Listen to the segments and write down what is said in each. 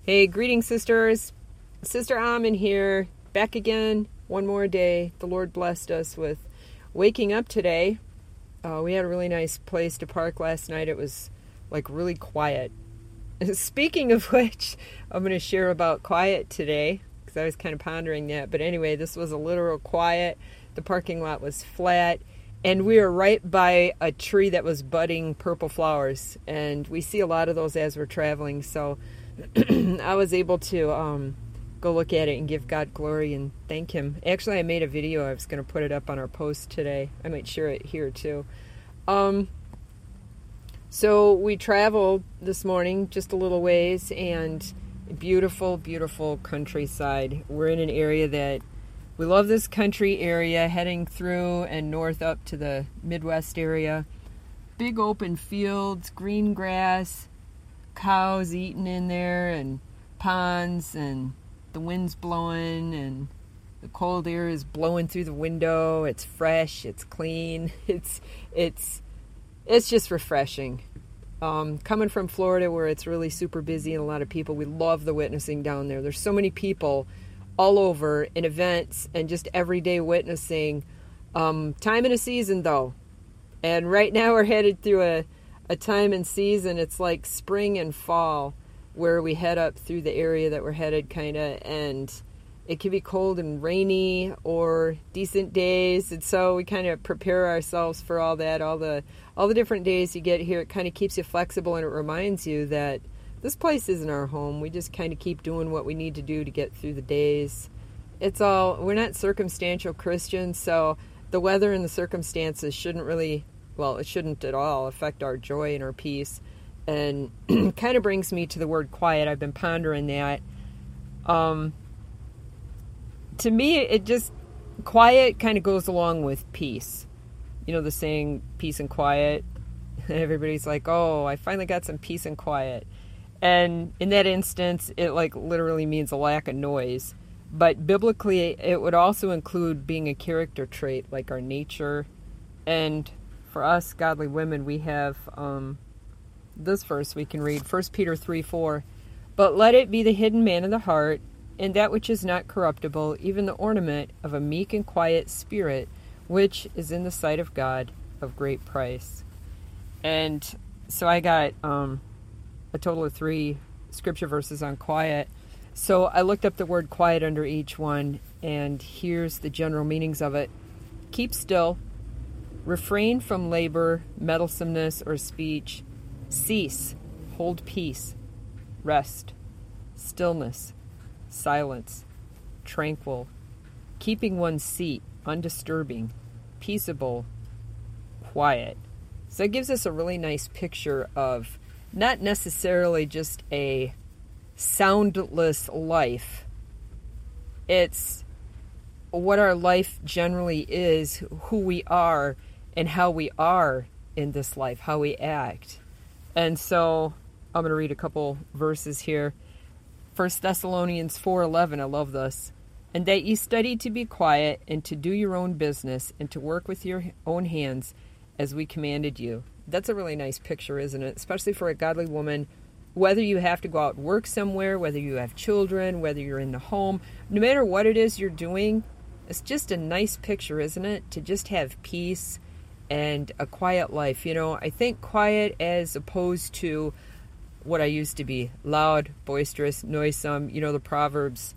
Hey, greetings, sisters. Sister Amin here, back again, one more day. The Lord blessed us with waking up today. We had a really nice place to park last night. It was like really quiet. Speaking of which, I'm going to share about quiet today because I was kind of pondering that. But anyway, this was a literal quiet. The parking lot was flat. And we were right by a tree that was budding purple flowers. And we see a lot of those as we're traveling. So I was able to go look at it and give God glory and thank Him. Actually, I made a video. I was going to put it up on our post today. I might share it here too. So we traveled this morning just a little ways, and beautiful, beautiful countryside. We're in an area that we love. This country area, heading through and north up to the Midwest area. Big open fields, green grass, cows eating in there, and ponds, and the wind's blowing, and the cold air is blowing through the window. It's fresh, it's clean, it's just refreshing. Coming from Florida, where it's really super busy and a lot of people, we love the witnessing down there. There's so many people all over in events and just everyday witnessing. Time and a season though, and right now we're headed through a time and season. It's like spring and fall where we head up through the area that we're headed, kind of, and it can be cold and rainy or decent days, and so we kind of prepare ourselves for all that. All the different days you get here, it kind of keeps you flexible, and it reminds you that this place isn't our home. We just kind of keep doing what we need to do to get through the days. We're not circumstantial Christians, so the weather and the circumstances shouldn't really, well, it shouldn't at all affect our joy and our peace. And kind of brings me to the word quiet. I've been pondering that. To me, it just, quiet kind of goes along with peace. You know the saying, peace and quiet? Everybody's like, oh, I finally got some peace and quiet. And in that instance, it like literally means a lack of noise. But biblically, it would also include being a character trait, like our nature. And for us, godly women, we have this verse we can read, 1 Peter 3:4. But let it be the hidden man of the heart, and that which is not corruptible, even the ornament of a meek and quiet spirit, which is in the sight of God of great price. And so I got a total of 3 scripture verses on quiet. So I looked up the word quiet under each one, and here's the general meanings of it. Keep still, refrain from labor, meddlesomeness, or speech, cease, hold peace, rest, stillness, silence, tranquil, keeping one's seat, undisturbing, peaceable, quiet. So it gives us a really nice picture of not necessarily just a soundless life. It's what our life generally is, who we are, and how we are in this life, how we act. And so I'm going to read a couple verses here. 1 Thessalonians 4:11, I love this. And that ye study to be quiet, and to do your own business, and to work with your own hands, as we commanded you. That's a really nice picture, isn't it? Especially for a godly woman. Whether you have to go out and work somewhere, whether you have children, whether you're in the home, no matter what it is you're doing, it's just a nice picture, isn't it? To just have peace and a quiet life. You know, I think quiet as opposed to what I used to be, loud, boisterous, noisome. You know, the Proverbs,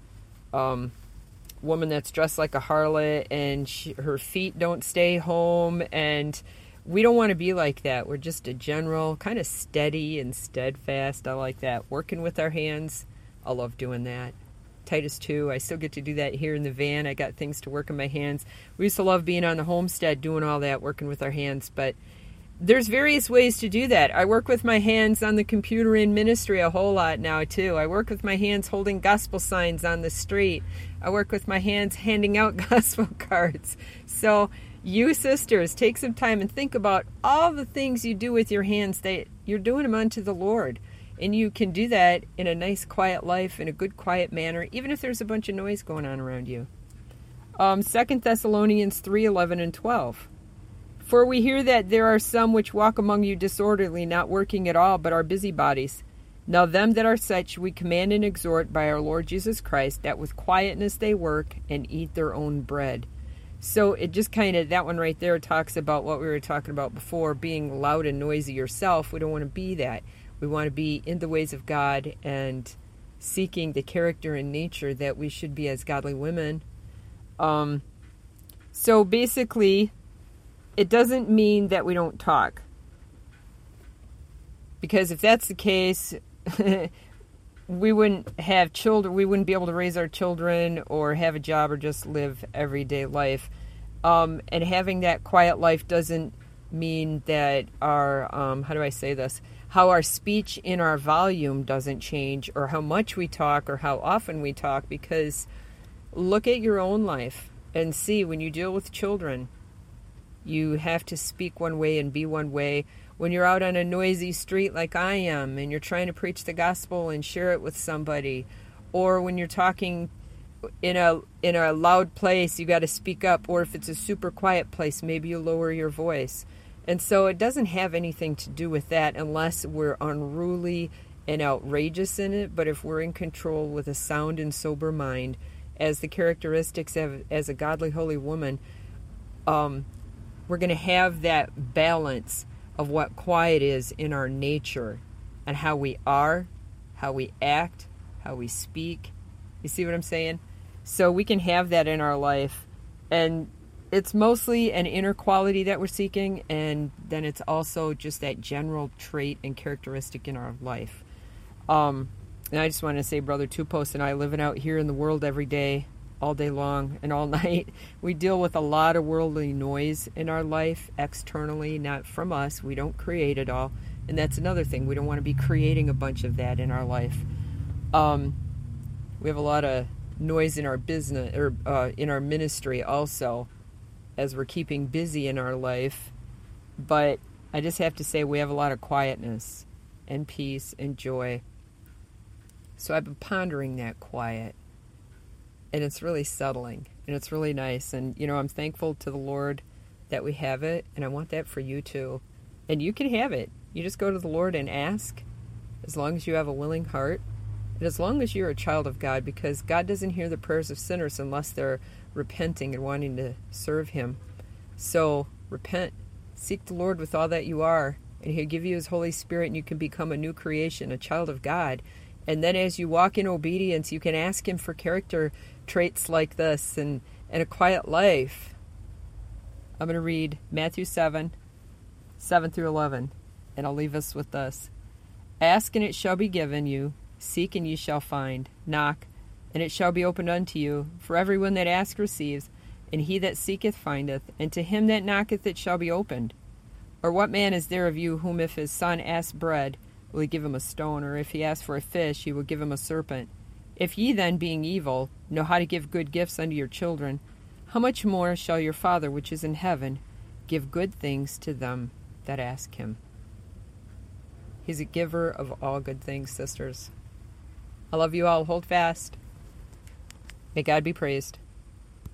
woman that's dressed like a harlot, and her feet don't stay home, and we don't want to be like that. We're just a general, kind of steady and steadfast. I like that. Working with our hands, I love doing that. Titus 2, I still get to do that here in the van. I got things to work in my hands. We used to love being on the homestead, doing all that, working with our hands, but there's various ways to do that. I work with my hands on the computer in ministry a whole lot now, too. I work with my hands holding gospel signs on the street. I work with my hands handing out gospel cards. So you sisters, take some time and think about all the things you do with your hands, that you're doing them unto the Lord. And you can do that in a nice, quiet life, in a good, quiet manner, even if there's a bunch of noise going on around you. 2 Thessalonians 3:11 and 12. For we hear that there are some which walk among you disorderly, not working at all, but are busybodies. Now them that are such we command and exhort by our Lord Jesus Christ, that with quietness they work and eat their own bread. So it just kind of, that one right there talks about what we were talking about before, being loud and noisy yourself. We don't want to be that. We want to be in the ways of God and seeking the character and nature that we should be as godly women. So basically, it doesn't mean that we don't talk. Because if that's the case, we wouldn't have children, we wouldn't be able to raise our children or have a job or just live everyday life. And having that quiet life doesn't mean that our, how do I say this? How our speech in our volume doesn't change, or how much we talk or how often we talk, because look at your own life and see, when you deal with children, you have to speak one way and be one way. When you're out on a noisy street like I am and you're trying to preach the gospel and share it with somebody, or when you're talking in a loud place, you got to speak up, or if it's a super quiet place, maybe you lower your voice. And so it doesn't have anything to do with that unless we're unruly and outrageous in it. But if we're in control with a sound and sober mind, as the characteristics of as a godly, holy woman, we're going to have that balance of what quiet is in our nature and how we are, how we act, how we speak. You see what I'm saying? So we can have that in our life. And it's mostly an inner quality that we're seeking, and then it's also just that general trait and characteristic in our life. And I just want to say, Brother Two Post and I, living out here in the world every day, all day long and all night, we deal with a lot of worldly noise in our life externally, not from us. We don't create it all. And that's another thing. We don't want to be creating a bunch of that in our life. We have a lot of noise in our business, or in our ministry also, as we're keeping busy in our life. But I just have to say, we have a lot of quietness and peace and joy. So I've been pondering that quiet. And it's really settling, and it's really nice. And, you know, I'm thankful to the Lord that we have it, and I want that for you too. And you can have it. You just go to the Lord and ask, as long as you have a willing heart, and as long as you're a child of God, because God doesn't hear the prayers of sinners unless they're repenting and wanting to serve Him. So repent, seek the Lord with all that you are, and He'll give you His Holy Spirit, and you can become a new creation, a child of God. And then as you walk in obedience, you can ask Him for character traits like this and a quiet life. I'm going to read Matthew 7 through 11, and I'll leave us with this. Ask, and it shall be given you. Seek, and ye shall find. Knock, and it shall be opened unto you. For everyone that asketh receives, and he that seeketh findeth, and to him that knocketh it shall be opened. Or what man is there of you whom if his son asks bread, will he give him a stone? Or if he asks for a fish, he will give him a serpent? If ye then, being evil, know how to give good gifts unto your children, how much more shall your Father which is in heaven give good things to them that ask Him? He's a giver of all good things, sisters. I love you all. Hold fast. May God be praised.